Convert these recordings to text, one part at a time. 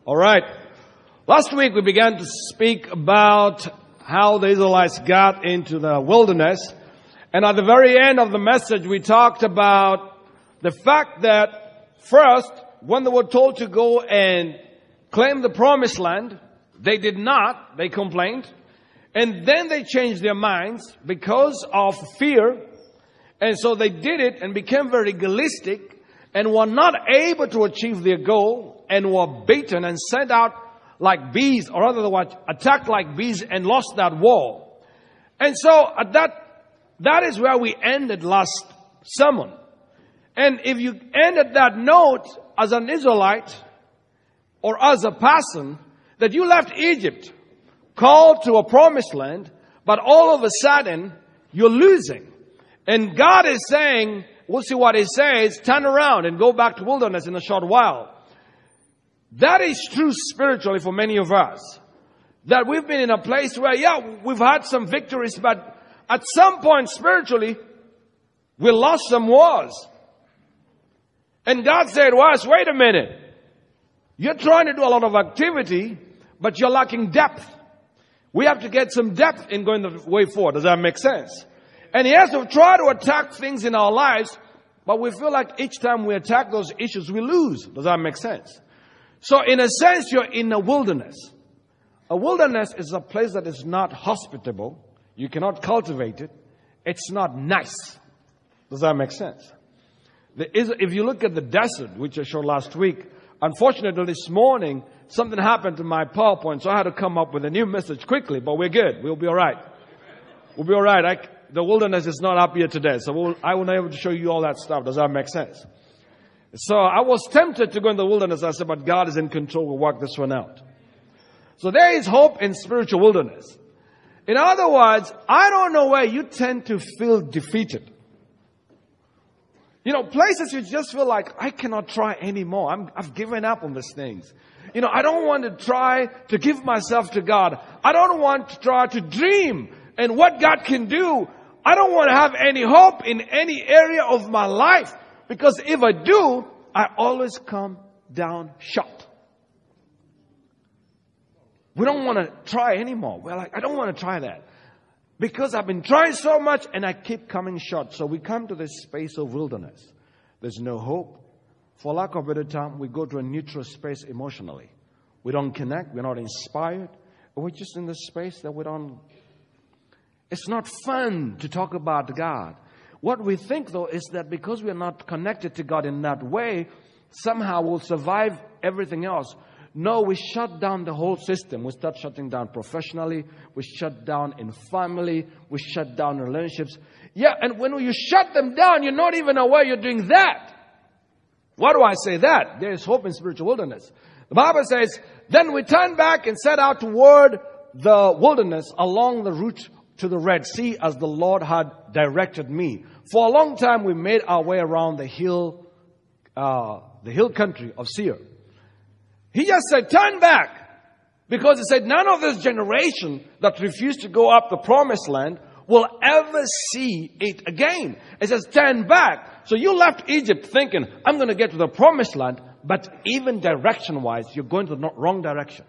All right. Last week we began to speak about how the Israelites got into the wilderness. And at the very end of the message, we talked about the fact that first, when they were told to go and claim the promised land, they did not. They complained. And then they changed their minds because of fear. And so they did it and became very legalistic and were not able to achieve their goal and were beaten and sent out like bees, or otherwise attacked like bees and lost that war. And so at that is where we ended last sermon. And if you ended that note as an Israelite or as a person that you left Egypt, called to a promised land, but all of a sudden you're losing. And God is saying, we'll see what He says, turn around and go back to wilderness in a short while. That is true spiritually for many of us. That we've been in a place where, we've had some victories, but at some point spiritually, we lost some wars. And God said to us, wait a minute. You're trying to do a lot of activity, but you're lacking depth. We have to get some depth in going the way forward. Does that make sense? And He has to try to attack things in our lives, but we feel like each time we attack those issues, we lose. Does that make sense? So in a sense, you're in a wilderness. A wilderness is a place that is not hospitable. You cannot cultivate it. It's not nice. Does that make sense? If you look at the desert, which I showed last week, unfortunately this morning, something happened to my PowerPoint, so I had to come up with a new message quickly, but we're good. We'll be all right. We'll be all right. The wilderness is not up here today, so I will not be able to show you all that stuff. Does that make sense? So I was tempted to go in the wilderness. I said, but God is in control. We'll work this one out. So there is hope in spiritual wilderness. In other words, I don't know where you tend to feel defeated. Places you just feel like, I cannot try anymore. I've given up on these things. I don't want to try to give myself to God. I don't want to try to dream and what God can do. I don't want to have any hope in any area of my life. Because if I do, I always come down short. We don't want to try anymore. We're like, I don't want to try that. Because I've been trying so much and I keep coming short. So we come to this space of wilderness. There's no hope. For lack of a better term, we go to a neutral space emotionally. We don't connect. We're not inspired. We're just in this space that we don't. It's not fun to talk about God. What we think, though, is that because we are not connected to God in that way, somehow we'll survive everything else. No, we shut down the whole system. We start shutting down professionally. We shut down in family. We shut down relationships. And when you shut them down, you're not even aware you're doing that. Why do I say that? There is hope in spiritual wilderness. The Bible says, then we turned back and set out toward the wilderness along the route to the Red Sea as the Lord had directed me. For a long time we made our way around the hill country of Seir. He just said, turn back. Because He said, none of this generation that refused to go up the promised land will ever see it again. It says, turn back. So you left Egypt thinking, I'm going to get to the promised land, but even direction-wise, you're going to the wrong direction.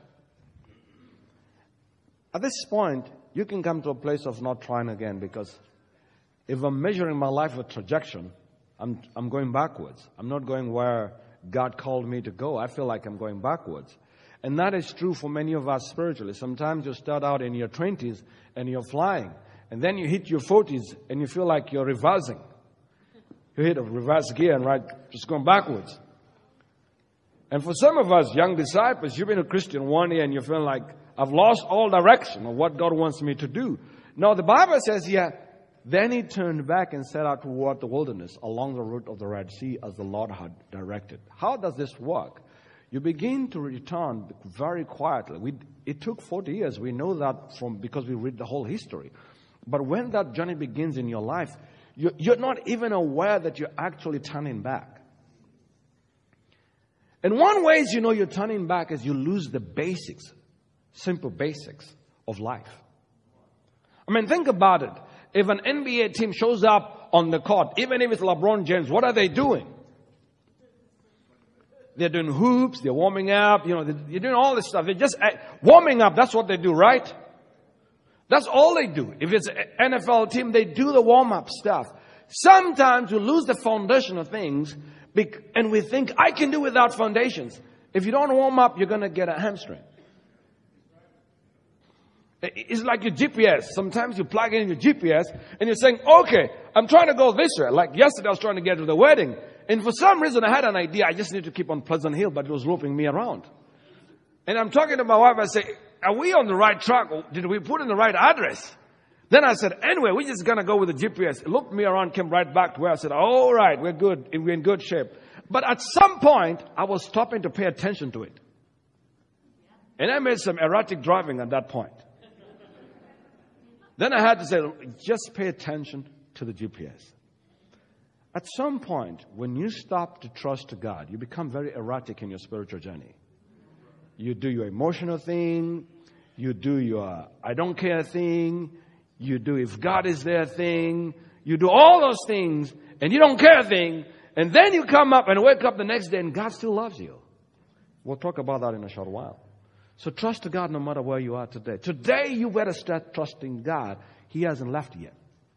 At this point, you can come to a place of not trying again, because if I'm measuring my life with trajectory, I'm going backwards. I'm not going where God called me to go. I feel like I'm going backwards. And that is true for many of us spiritually. Sometimes you start out in your 20s and you're flying. And then you hit your 40s and you feel like you're reversing. You hit a reverse gear and just going backwards. And for some of us young disciples, you've been a Christian 1 year and you feel like, I've lost all direction of what God wants me to do. Now the Bible says here, then He turned back and set out toward the wilderness along the route of the Red Sea as the Lord had directed. How does this work? You begin to return very quietly. It took 40 years. We know that because we read the whole history. But when that journey begins in your life, you're not even aware that you're actually turning back. And one way you're turning back is you lose the basics. Simple basics of life. I mean, think about it. If an NBA team shows up on the court, even if it's LeBron James, what are they doing? They're doing hoops, they're warming up, they're doing all this stuff. They're just warming up. That's what they do, right? That's all they do. If it's an NFL team, they do the warm-up stuff. Sometimes we lose the foundation of things and we think, I can do without foundations. If you don't warm up, you're going to get a hamstring. It's like your GPS. Sometimes you plug in your GPS and you're saying, okay, I'm trying to go this way. Like yesterday I was trying to get to the wedding. And for some reason I had an idea. I just need to keep on Pleasant Hill, but it was roping me around. And I'm talking to my wife. I say, are we on the right track? Or did we put in the right address? Then I said, anyway, we're just going to go with the GPS. It looked me around, came right back to where I said, all right, we're good. We're in good shape. But at some point, I was stopping to pay attention to it. And I made some erratic driving at that point. Then I had to say, just pay attention to the GPS. At some point, when you stop to trust God, you become very erratic in your spiritual journey. You do your emotional thing. You do your I don't care thing. You do if God is there thing. You do all those things and you don't care thing. And then you come up and wake up the next day and God still loves you. We'll talk about that in a short while. So trust God no matter where you are today. Today you better start trusting God. He hasn't left yet.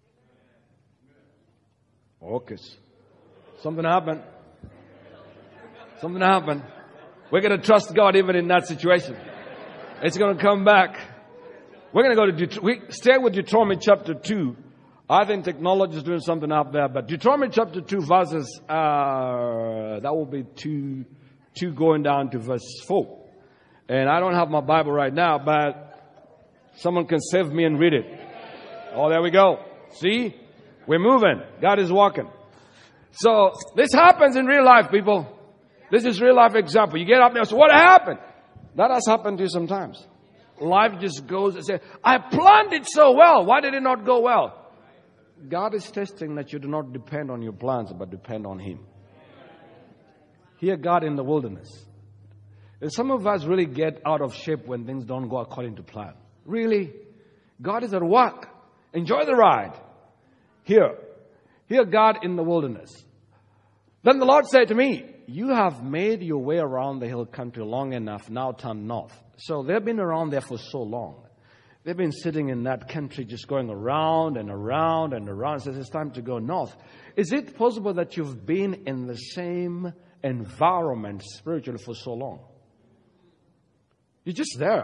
Okay. Something happened. Something happened. We're going to trust God even in that situation. It's going to come back. We're going to go to stay with Deuteronomy chapter 2. I think technology is doing something out there. But Deuteronomy chapter 2 verses, that will be 2 going down to verse 4. And I don't have my Bible right now, but someone can save me and read it. Oh, there we go. See? We're moving. God is walking. So this happens in real life, people. This is real life example. You get up there and say, what happened? That has happened to you sometimes. Life just goes and says, I planned it so well. Why did it not go well? God is testing that you do not depend on your plans, but depend on Him. Hear God in the wilderness. And some of us really get out of shape when things don't go according to plan. Really? God is at work. Enjoy the ride. Hear God in the wilderness. Then the Lord said to me, you have made your way around the hill country long enough, now turn north. So they've been around there for so long. They've been sitting in that country just going around and around and around. Says it's time to go north. Is it possible that you've been in the same environment spiritually for so long? You're just there.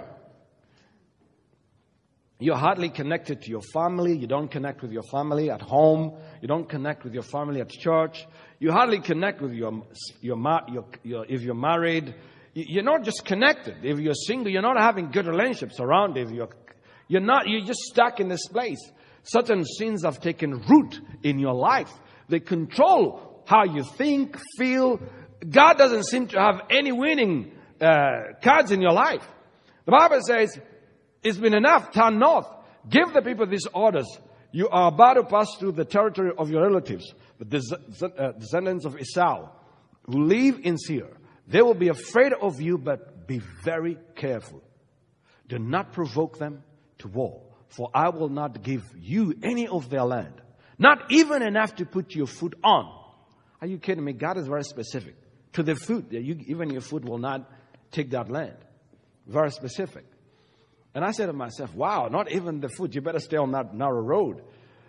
You're hardly connected to your family. You don't connect with your family at home. You don't connect with your family at church. You hardly connect with if you're married. You're not just connected. If you're single, you're not having good relationships around. If you're just stuck in this place. Certain sins have taken root in your life. They control how you think, feel. God doesn't seem to have any winning cards in your life. The Bible says, it's been enough. Turn north. Give the people these orders. You are about to pass through the territory of your relatives, the descendants of Esau, who live in Seir. They will be afraid of you, but be very careful. Do not provoke them to war, for I will not give you any of their land, not even enough to put your foot on. Are you kidding me? God is very specific. To the foot, even your foot will not take that land. Very specific. And I said to myself, wow, not even the foot. You better stay on that narrow road.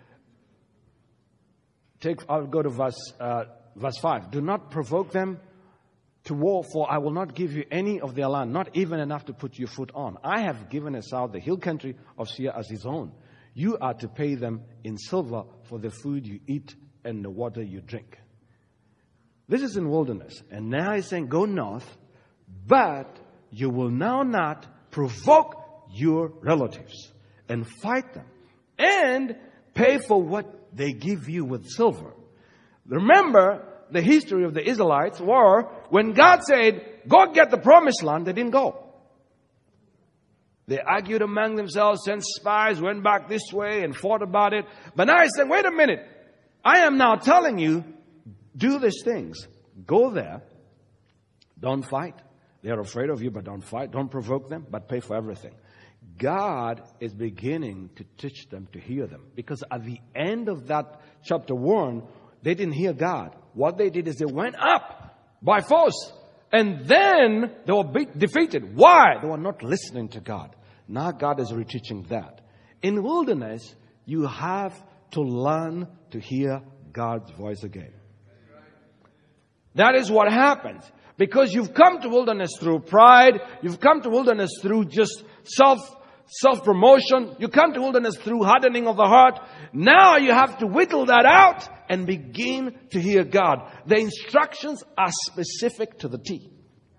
I'll go to verse 5. Do not provoke them to war, for I will not give you any of their land, not even enough to put your foot on. I have given Esau the hill country of Seir as his own. You are to pay them in silver for the food you eat and the water you drink. This is in wilderness. And now he's saying, go north, but you will now not provoke your relatives and fight them and pay for what they give you with silver. Remember, the history of the Israelites were when God said, go get the promised land, they didn't go. They argued among themselves, sent spies, went back this way and fought about it. But now he's saying, wait a minute. I am now telling you, do these things. Go there. Don't fight. They're afraid of you, but don't fight. Don't provoke them, but pay for everything. God is beginning to teach them to hear them. Because at the end of that chapter 1, they didn't hear God. What they did is they went up by force. And then they were defeated. Why? They were not listening to God. Now God is reteaching that. In wilderness, you have to learn to hear God's voice again. That is what happens. Because you've come to wilderness through pride. You've come to wilderness through just self-promotion. You come to wilderness through hardening of the heart. Now you have to whittle that out and begin to hear God. The instructions are specific to the T.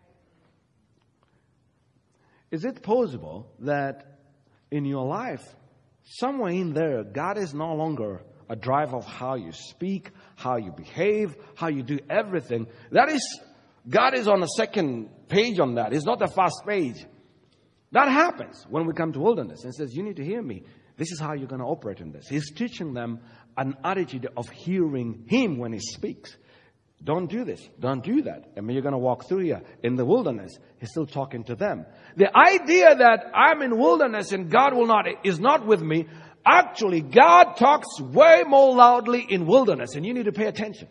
Is it possible that in your life, somewhere in there, God is no longer a driver of how you speak, how you behave, how you do everything? God is on a second page on that. It's not a first page. That happens when we come to wilderness and says, you need to hear me. This is how you're going to operate in this. He's teaching them an attitude of hearing Him when He speaks. Don't do this. Don't do that. And when you're going to walk through here in the wilderness, He's still talking to them. The idea that I'm in wilderness and God is not with me. Actually, God talks way more loudly in wilderness, and you need to pay attention.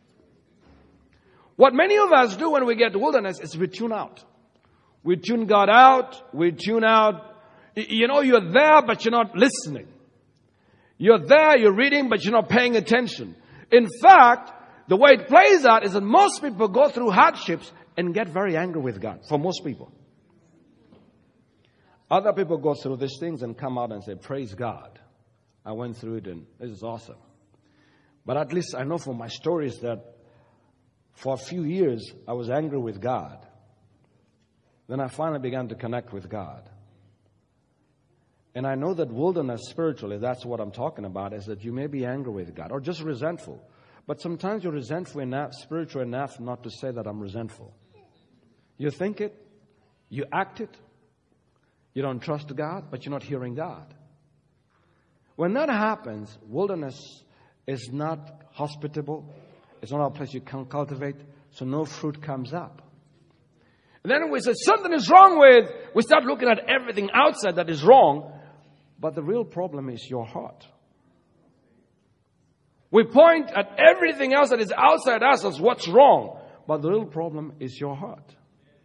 What many of us do when we get to wilderness is we tune out. We tune God out. We tune out. You're there, but you're not listening. You're there, you're reading, but you're not paying attention. In fact, the way it plays out is that most people go through hardships and get very angry with God. For most people. Other people go through these things and come out and say, praise God. I went through it and this is awesome. But at least I know from my stories that for a few years I was angry with God. Then I finally began to connect with God. And I know that wilderness spiritually, that's what I'm talking about, is that you may be angry with God or just resentful. But sometimes you're resentful enough, spiritual enough not to say that I'm resentful. You think it, you act it, you don't trust God, but you're not hearing God. When that happens, wilderness is not hospitable. It's not a place you can cultivate, so no fruit comes up. And then we say something is wrong we start looking at everything outside that is wrong, but the real problem is your heart. We point at everything else that is outside us as what's wrong, but the real problem is your heart.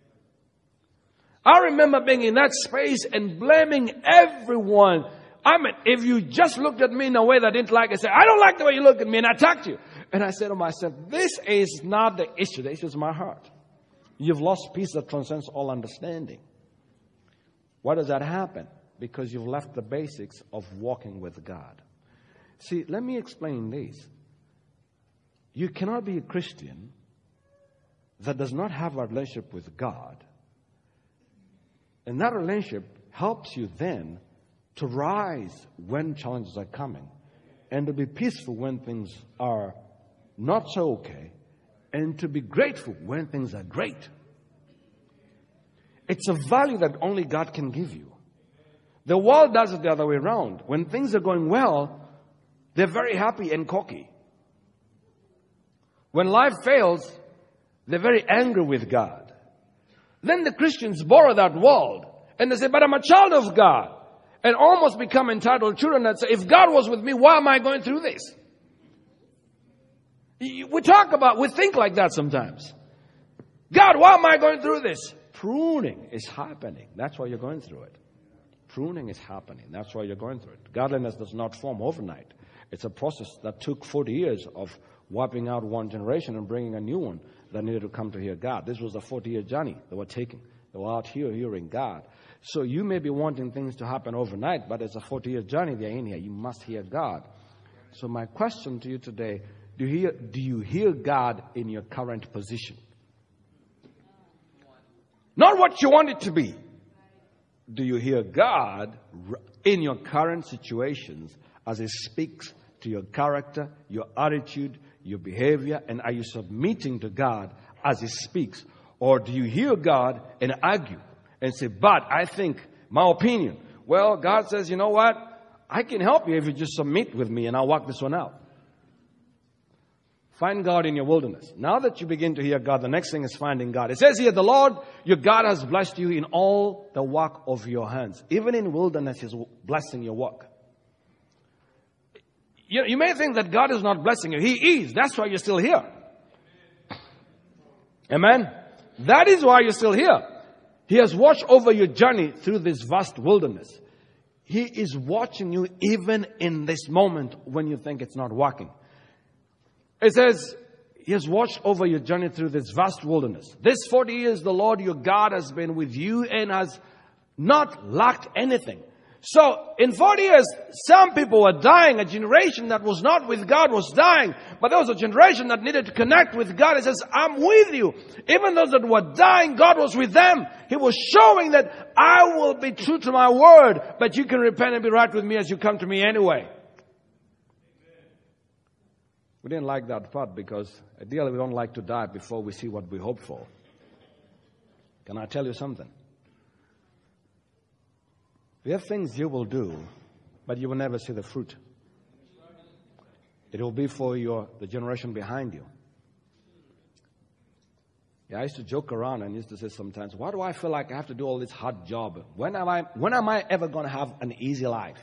I remember being in that space and blaming everyone. I mean, if you just looked at me in a way that I didn't like, I said, I don't like the way you look at me, and I attacked you. And I said to myself, this is not the issue. The issue is my heart. You've lost peace that transcends all understanding. Why does that happen? Because you've left the basics of walking with God. See, let me explain this. You cannot be a Christian that does not have a relationship with God. And that relationship helps you then to rise when challenges are coming and to be peaceful when things are not so okay and to be grateful when things are great. It's a value that only God can give you. The world does it the other way around. When things are going well, they're very happy and cocky. When life fails, they're very angry with God. Then the Christians borrow that world and they say, but I'm a child of God. And almost become entitled children that say, if God was with me, why am I going through this? We think like that sometimes. God, why am I going through this? Pruning is happening. That's why you're going through it. Pruning is happening. That's why you're going through it. Godliness does not form overnight. It's a process that took 40 years of wiping out one generation and bringing a new one that needed to come to hear God. This was a 40-year journey they were taking. They were out here hearing God. So you may be wanting things to happen overnight, but it's a 40-year journey they're in here. You must hear God. So my question to you today, do you hear God in your current position? Not what you want it to be. Do you hear God in your current situations as He speaks to your character, your attitude, your behavior, and are you submitting to God as He speaks? Or do you hear God and argue and say, but I think, my opinion. Well, God says, you know what? I can help you if you just submit with me and I'll work this one out. Find God in your wilderness. Now that you begin to hear God, the next thing is finding God. It says here, the Lord, your God has blessed you in all the work of your hands. Even in wilderness, He's blessing your work. You may think that God is not blessing you. He is. That's why you're still here. Amen? That is why you're still here. He has watched over your journey through this vast wilderness. He is watching you even in this moment when you think it's not working. It says, He has watched over your journey through this vast wilderness. This 40 years, the Lord your God has been with you and has not lacked anything. So, in 40 years, some people were dying. A generation that was not with God was dying. But there was a generation that needed to connect with God. It says, I'm with you. Even those that were dying, God was with them. He was showing that I will be true to my word, but you can repent and be right with me as you come to me anyway. We didn't like that part because ideally we don't like to die before we see what we hope for. Can I tell you something? There are things you will do, but you will never see the fruit. It will be for the generation behind you. Yeah, I used to joke around and used to say sometimes, why do I feel like I have to do all this hard job? When am I ever going to have an easy life?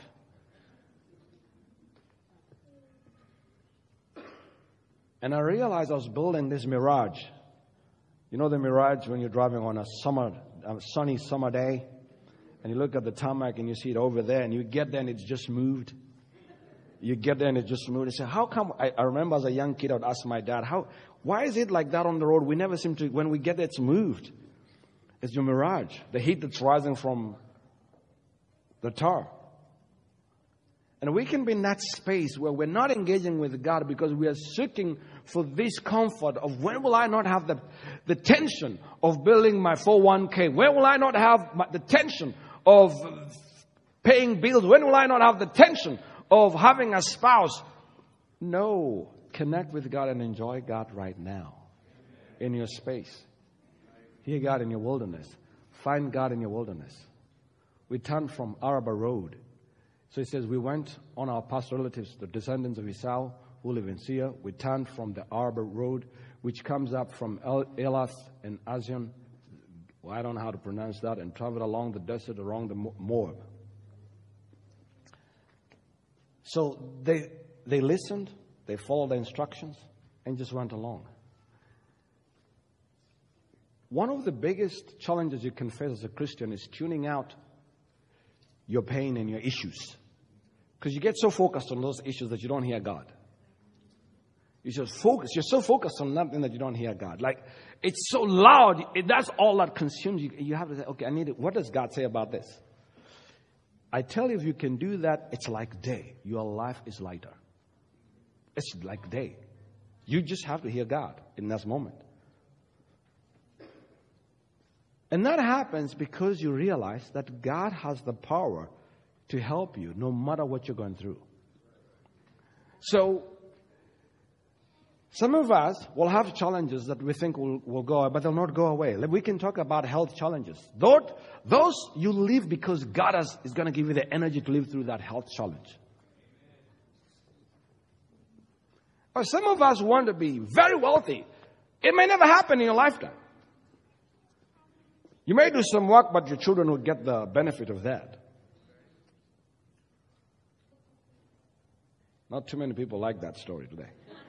And I realized I was building this Mirage. You know the Mirage when you're driving on a sunny summer day? And you look at the tarmac and you see it over there, and you get there and it's just moved. You get there and it's just moved. And say, how come? I remember as a young kid, I would ask my dad, why is it like that on the road? We never seem to, when we get there, it's moved. It's your Mirage, the heat that's rising from the tar. And we can be in that space where we're not engaging with God because we are seeking for this comfort of when will I not have the tension of building my 401k? When will I not have the tension of paying bills? When will I not have the tension of having a spouse? No. Connect with God and enjoy God right now in your space. Hear God in your wilderness. Find God in your wilderness. We turned from Araba Road. So it says, we went on our past relatives, the descendants of Esau, who live in Seir. We turned from the Araba Road, which comes up from Elath and Azion. Well, I don't know how to pronounce that. And traveled along the desert, along the Moab. So they listened, they followed the instructions, and just went along. One of the biggest challenges you can face as a Christian is tuning out your pain and your issues. Because you get so focused on those issues that you don't hear God. You're so focused on nothing that you don't hear God. Like, it's so loud. That's all that consumes you. You have to say, okay, I need it. What does God say about this? I tell you, if you can do that, it's like day. Your life is lighter. It's like day. You just have to hear God in that moment. And that happens because you realize that God has the power to help you no matter what you're going through. So, some of us will have challenges that we think will go away, but they'll not go away. We can talk about health challenges. Those you live because God is going to give you the energy to live through that health challenge. Or some of us want to be very wealthy. It may never happen in your lifetime. You may do some work, but your children will get the benefit of that. Not too many people like that story today.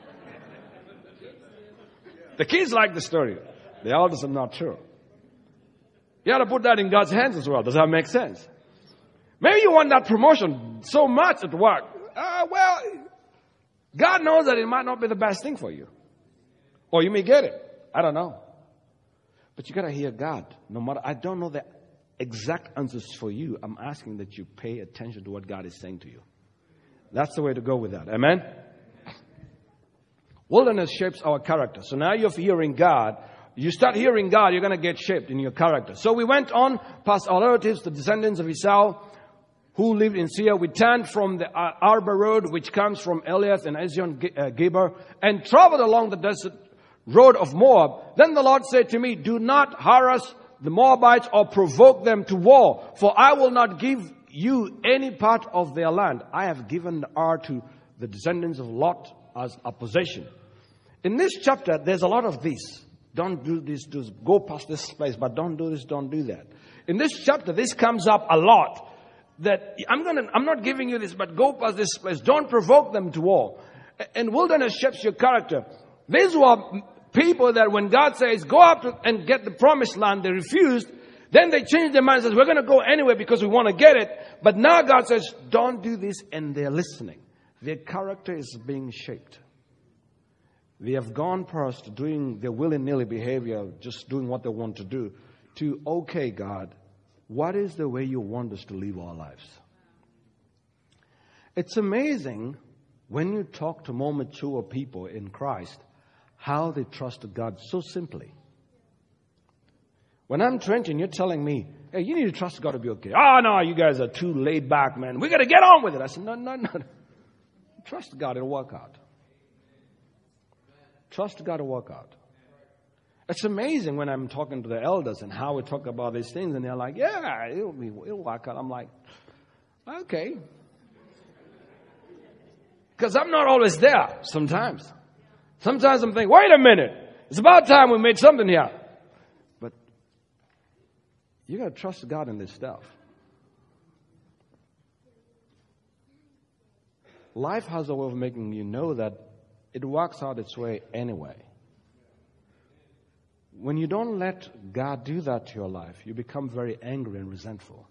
The kids like the story. The elders are not sure. You got to put that in God's hands as well. Does that make sense? Maybe you want that promotion so much at work. Well, God knows that it might not be the best thing for you. Or you may get it. I don't know. But you got to hear God. No matter, I don't know the exact answers for you. I'm asking that you pay attention to what God is saying to you. That's the way to go with that. Amen? Wilderness shapes our character. So now you're hearing God. You start hearing God, you're going to get shaped in your character. So we went on past our relatives, the descendants of Esau, who lived in Seir. We turned from the Araba Road, which comes from Eliath and Ezion-Geber, and traveled along the desert road of Moab. Then the Lord said to me, do not harass the Moabites or provoke them to war, for I will not give you any part of their land. I have given Ar to the descendants of Lot as a possession. In this chapter, there's a lot of this. Don't do this, just go past this place, but don't do this, don't do that. In this chapter, this comes up a lot. That I'm not giving you this, but go past this place. Don't provoke them to war. And wilderness shapes your character. These were people that when God says, go up and get the promised land, they refused. Then they changed their mind and says, we're going to go anyway because we want to get it. But now God says, don't do this. And they're listening. Their character is being shaped. They have gone past doing their willy-nilly behavior, just doing what they want to do, to, okay, God, what is the way you want us to live our lives? It's amazing when you talk to more mature people in Christ, how they trust God so simply. When I'm 20 and you're telling me, hey, you need to trust God to be okay. Oh, no, you guys are too laid back, man. We got to get on with it. I said, no. Trust God, it'll work out. Trust God to work out. It's amazing when I'm talking to the elders and how we talk about these things, and they're like, yeah, it'll work out. I'm like, okay. Because I'm not always there sometimes. Sometimes I'm thinking, wait a minute. It's about time we made something here. But you got to trust God in this stuff. Life has a way of making you know that it works out its way anyway. When you don't let God do that to your life, you become very angry and resentful.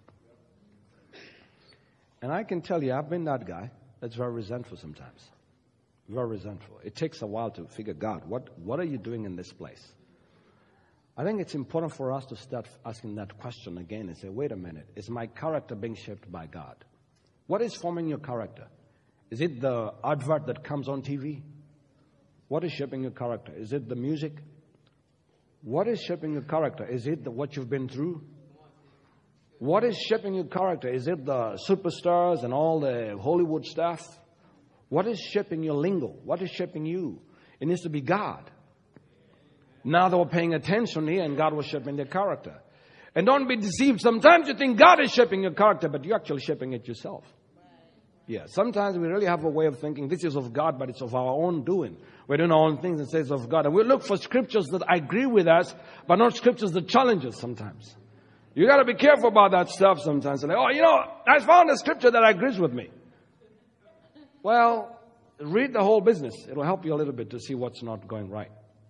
And I can tell you, I've been that guy that's very resentful sometimes. Very resentful. It takes a while to figure, God, what are you doing in this place? I think it's important for us to start asking that question again and say, wait a minute, is my character being shaped by God? What is forming your character? Is it the advert that comes on TV? What is shaping your character? Is it the music? What is shaping your character? Is it what you've been through? What is shaping your character? Is it the superstars and all the Hollywood stuff? What is shaping your lingo? What is shaping you? It needs to be God. Now they were paying attention here and God was shaping their character. And don't be deceived. Sometimes you think God is shaping your character, but you're actually shaping it yourself. Yeah, sometimes we really have a way of thinking this is of God, but it's of our own doing. We're doing our own things and say it's of God. And we look for scriptures that agree with us, but not scriptures that challenge us sometimes. You got to be careful about that stuff sometimes. Like, I found a scripture that agrees with me. Well, read the whole business. It'll help you a little bit to see what's not going right.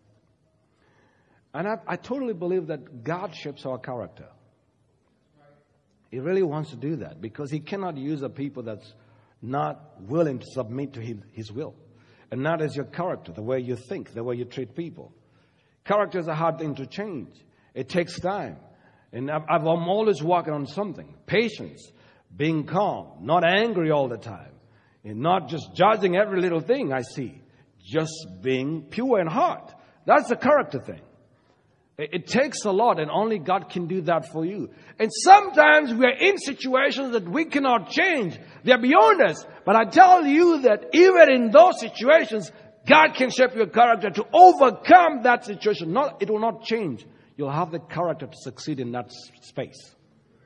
And I totally believe that God shapes our character. He really wants to do that because He cannot use a people that's not willing to submit to His will. And that is your character, the way you think, the way you treat people. Character is a hard thing to change. It takes time. And I'm always working on something. Patience, being calm, not angry all the time. And not just judging every little thing I see. Just being pure in heart. That's a character thing. It takes a lot, and only God can do that for you. And sometimes we are in situations that we cannot change. They are beyond us. But I tell you that even in those situations, God can shape your character to overcome that situation. It will not change. You'll have the character to succeed in that space.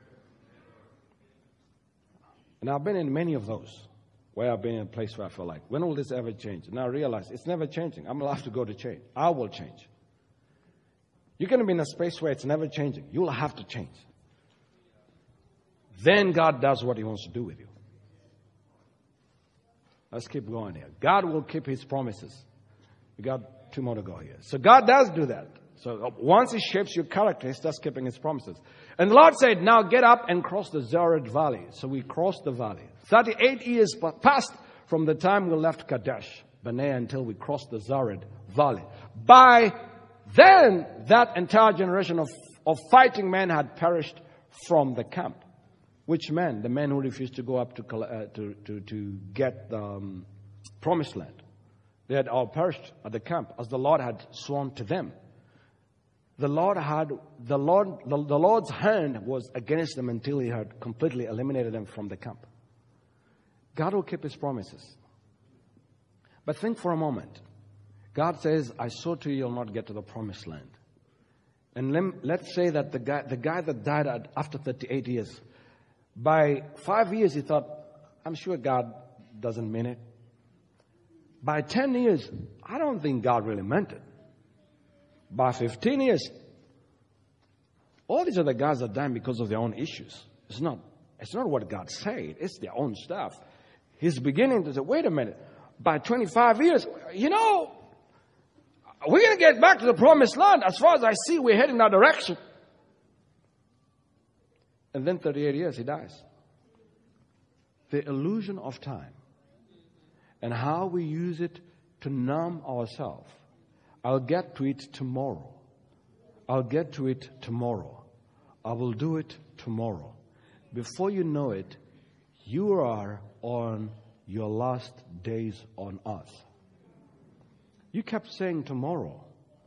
And I've been in many of those where I've been in a place where I feel like, when will this ever change? And I realize it's never changing. I'm going to have to go to change. I will change. You're going to be in a space where it's never changing. You'll have to change. Then God does what He wants to do with you. Let's keep going here. God will keep His promises. We got 2 more to go here. So God does do that. So once He shapes your character, He starts keeping His promises. And the Lord said, now get up and cross the Zered Valley. So we crossed the valley. 38 years passed from the time we left Kadesh Barnea until we crossed the Zered Valley. By then, that entire generation of fighting men had perished from the camp. Which men? The men who refused to go up to get the promised land. They had all perished at the camp as the Lord had sworn to them. The Lord's hand was against them until He had completely eliminated them from the camp. God will keep His promises. But think for a moment. God says, I swore to you, you'll not get to the promised land. And let's say that the guy that died after 38 years, by 5 years he thought, I'm sure God doesn't mean it. By 10 years, I don't think God really meant it. By 15 years, all these other guys are dying because of their own issues. It's not what God said. It's their own stuff. He's beginning to say, wait a minute. By 25 years, We're going to get back to the promised land. As far as I see, we're heading that direction. And then 38 years, he dies. The illusion of time and how we use it to numb ourselves. I'll get to it tomorrow. I'll get to it tomorrow. I will do it tomorrow. Before you know it, you are on your last days on earth. You kept saying tomorrow.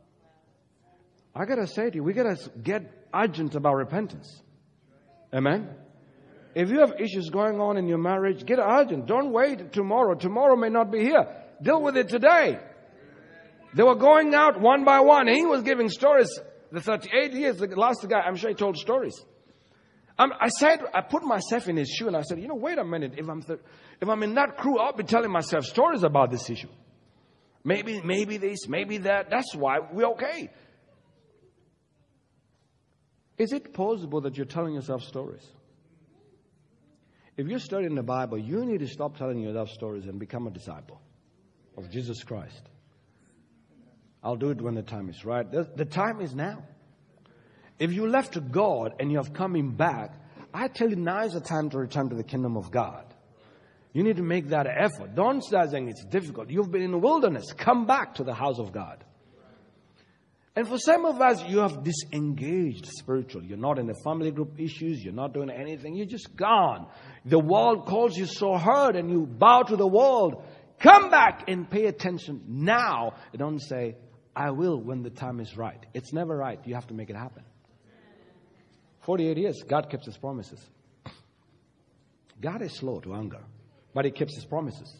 I got to say to you, we got to get urgent about repentance. Amen? If you have issues going on in your marriage, get urgent. Don't wait tomorrow. Tomorrow may not be here. Deal with it today. They were going out one by one. He was giving stories. The 38 years, the last guy, I'm sure he told stories. I put myself in his shoe and I said, wait a minute. If I'm in that crew, I'll be telling myself stories about this issue. Maybe this, maybe that. That's why we're okay. Is it possible that you're telling yourself stories? If you're studying the Bible, you need to stop telling yourself stories and become a disciple of Jesus Christ. I'll do it when the time is right. The time is now. If you left to God and you have coming back, I tell you now is the time to return to the kingdom of God. You need to make that effort. Don't start saying it's difficult. You've been in the wilderness. Come back to the house of God. And for some of us, you have disengaged spiritually. You're not in the family group issues. You're not doing anything. You're just gone. The world calls you so hard and you bow to the world. Come back and pay attention now. Don't say, I will when the time is right. It's never right. You have to make it happen. 48 years, God keeps His promises. God is slow to anger, but He keeps His promises.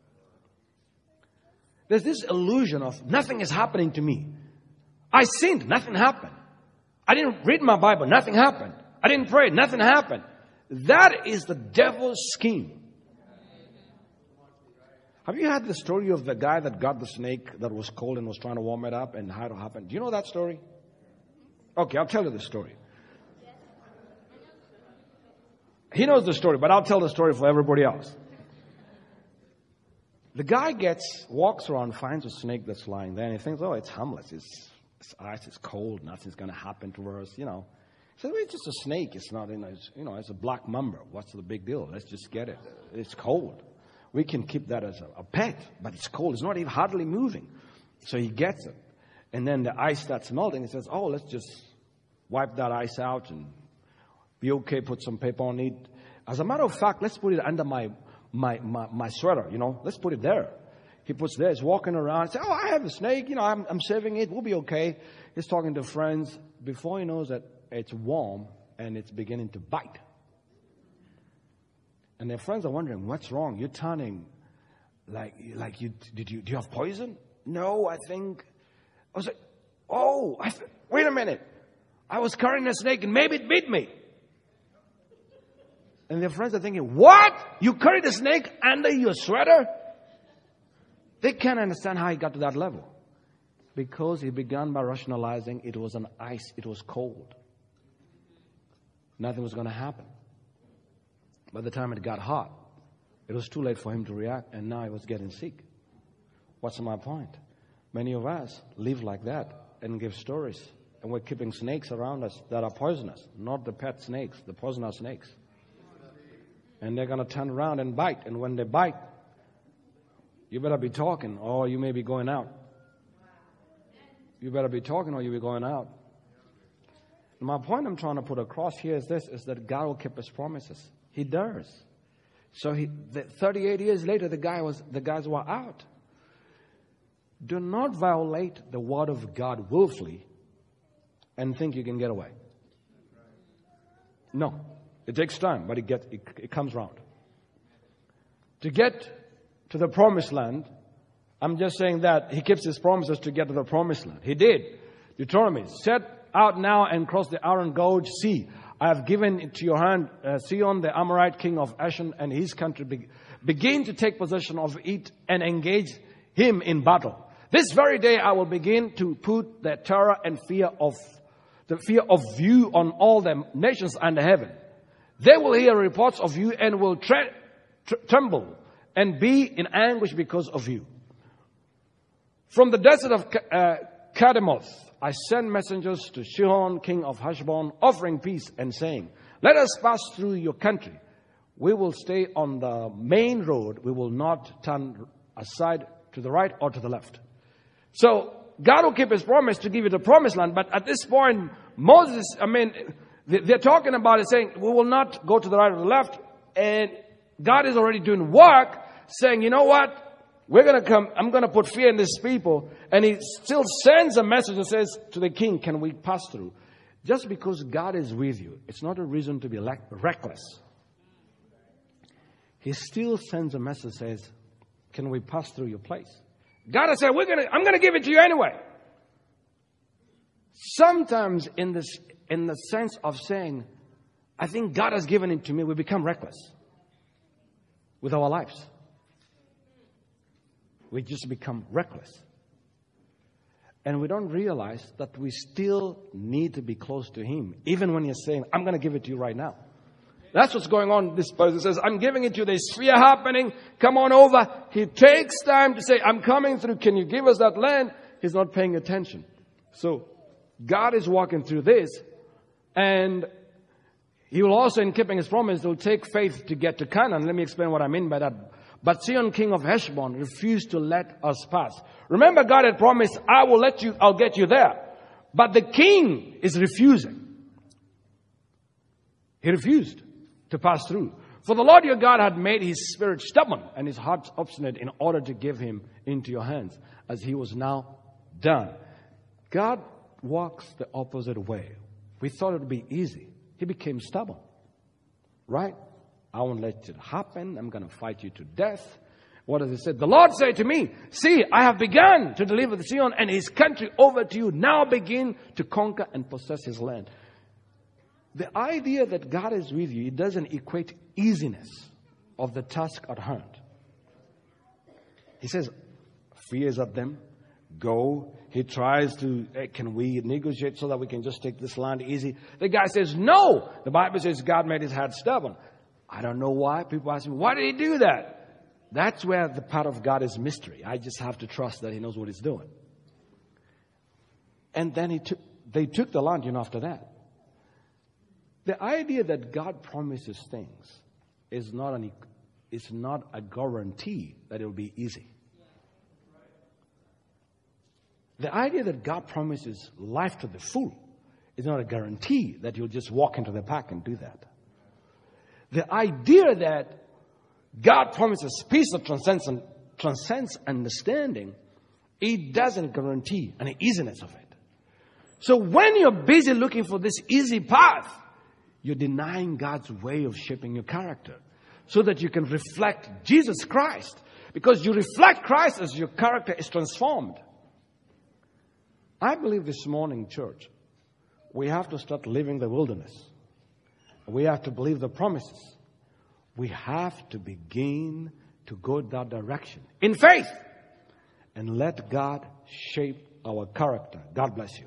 There's this illusion of nothing is happening to me. I sinned, nothing happened. I didn't read my Bible, nothing happened. I didn't pray, nothing happened. That is the devil's scheme. Have you heard the story of the guy that got the snake that was cold and was trying to warm it up and how it happened? Do you know that story? Okay, I'll tell you the story. He knows the story, but I'll tell the story for everybody else. The guy walks around, finds a snake that's lying there, and he thinks, oh, it's harmless. It's ice, it's cold, nothing's going to happen to us, He says, well, it's just a snake. It's not, it's a black mamba. What's the big deal? Let's just get it. It's cold. We can keep that as a pet, but it's cold. It's not even hardly moving. So he gets it. And then the ice starts melting. He says, oh, let's just wipe that ice out and be okay, put some paper on it. As a matter of fact, let's put it under my sweater, Let's put it there. He puts there. He's walking around. Says, oh, I have a snake. I'm saving it. We'll be okay. He's talking to friends. Before he knows that it's warm and it's beginning to bite. And their friends are wondering, what's wrong? You're turning do you have poison? No, I was like, wait a minute. I was carrying a snake and maybe it bit me. And their friends are thinking, what? You carried a snake under your sweater? They can't understand how he got to that level. Because he began by rationalizing it was an ice, it was cold. Nothing was going to happen. By the time it got hot, it was too late for him to react, and now he was getting sick. What's my point? Many of us live like that and give stories. And we're keeping snakes around us that are poisonous. Not the pet snakes, the poisonous snakes. And they're going to turn around and bite. And when they bite, you better be talking or you may be going out. You better be talking or you'll be going out. And my point I'm trying to put across here is is that God will keep His promises. He does. So 38 years later, the guys were out. Do not violate the word of God willfully and think you can get away. No. It takes time, but it comes round. To get to the promised land, I'm just saying that He keeps His promises to get to the promised land. He did. Deuteronomy, set out now and cross the Arnon Gorge Sea. I have given into your hand Sihon, the Amorite king of Ashan, and his country. Begin to take possession of it and engage him in battle. This very day I will begin to put the terror and fear of you on all the nations under heaven. They will hear reports of you and will tremble and be in anguish because of you. From the desert of Kedemoth, I sent messengers to Sihon, king of Heshbon, offering peace and saying, let us pass through your country. We will stay on the main road. We will not turn aside to the right or to the left. So God will keep his promise to give you the promised land. But at this point, Moses, they're talking about it saying, we will not go to the right or the left. And God is already doing work saying, you know what? We're going to come. I'm going to put fear in these people. And he still sends a message and says to the king, can we pass through? Just because God is with you, it's not a reason to be reckless. He still sends a message that says, can we pass through your place? God has said, I'm going to give it to you anyway. Sometimes in the sense of saying, I think God has given it to me, we become reckless with our lives. We just become reckless. And we don't realize that we still need to be close to him. Even when you're saying, I'm going to give it to you right now. That's what's going on. This person says, I'm giving it to you. There's fear happening. Come on over. He takes time to say, I'm coming through. Can you give us that land? He's not paying attention. So God is walking through this. And he will also, in keeping his promise, will take faith to get to Canaan. Let me explain what I mean by that. But Sihon, king of Heshbon, refused to let us pass. Remember, God had promised, I'll get you there. But the king is refusing. He refused to pass through. For the Lord your God had made his spirit stubborn and his heart obstinate in order to give him into your hands, as he was now done. God walks the opposite way. We thought it would be easy. He became stubborn. Right? I won't let it happen. I'm going to fight you to death. What does he say? The Lord said to me, see, I have begun to deliver the Sihon and his country over to you. Now begin to conquer and possess his land. The idea that God is with you, it doesn't equate easiness of the task at hand. He says, fear is at them. Go. He tries to, can we negotiate so that we can just take this land easy? The guy says, no. The Bible says God made his heart stubborn. I don't know why. People ask me, why did he do that? That's where the part of God is mystery. I just have to trust that he knows what he's doing. And then they took the land, after that. The idea that God promises things is not a guarantee that it will be easy. The idea that God promises life to the full is not a guarantee that you'll just walk into the park and do that. The idea that God promises peace that transcends understanding, it doesn't guarantee an easiness of it. So when you're busy looking for this easy path, you're denying God's way of shaping your character so that you can reflect Jesus Christ. Because you reflect Christ as your character is transformed. I believe this morning, church, we have to start living the wilderness. We have to believe the promises. We have to begin to go that direction in faith and let God shape our character. God bless you.